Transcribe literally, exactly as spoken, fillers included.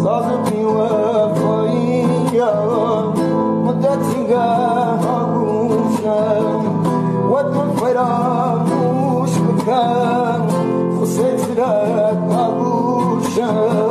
صادقني وفايا مدتي قاهوشا والفراق مش مكان فصلت لك أبوشا